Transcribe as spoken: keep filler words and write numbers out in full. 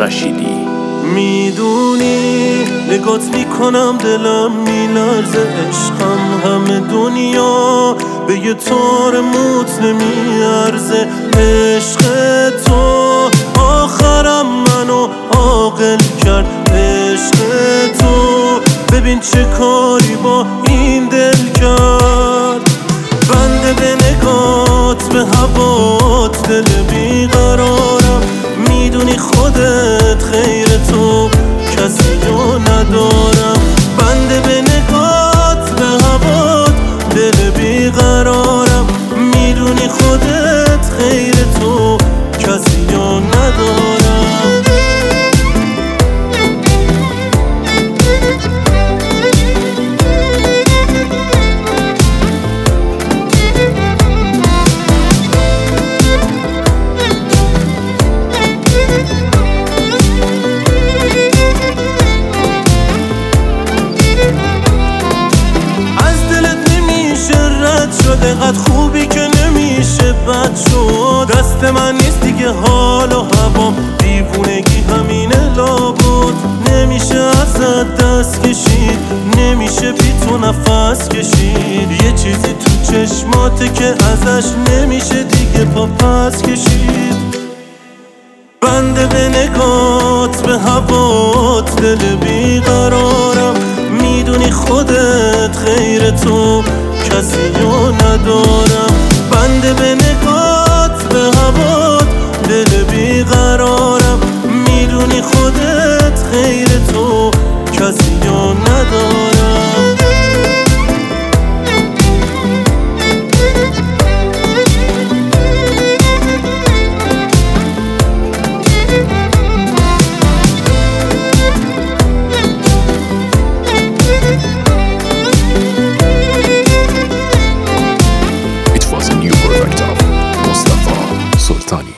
رشیدی. میدونی نگات میکنم دلم میلرزه، عشقم همه دنیا به یه تار موت نمیارزه. عشق تو آخرم منو عاقل کرد، عشق تو ببین چه کاری با این دل کرد. بنده به نگات به هوات دل بیقرارم، میدونی خودت خیر تو کسی رو ندارم. بنده به نگات به هوات دل بیقرارم، میدونی خودت خیر تو کسی رو ندارم. دقت خوبی که نمیشه بد شد، دست من نیست دیگه حال و هوام، دیوونگی همینه لابد. نمیشه ازت دست کشید، نمیشه بی تو نفس کشید. یه چیزی تو چشماته که ازش نمیشه دیگه پا پس کشید. بنده به نگات به هوات دل بیقرارم، میدونی خودت خیر تو کسی رو ندارم. بنده به نگات به هوات دل بیقرارم، میدونی خودت خیر تو کسی رو ندارم. It was a new product of Mustafa Sultani.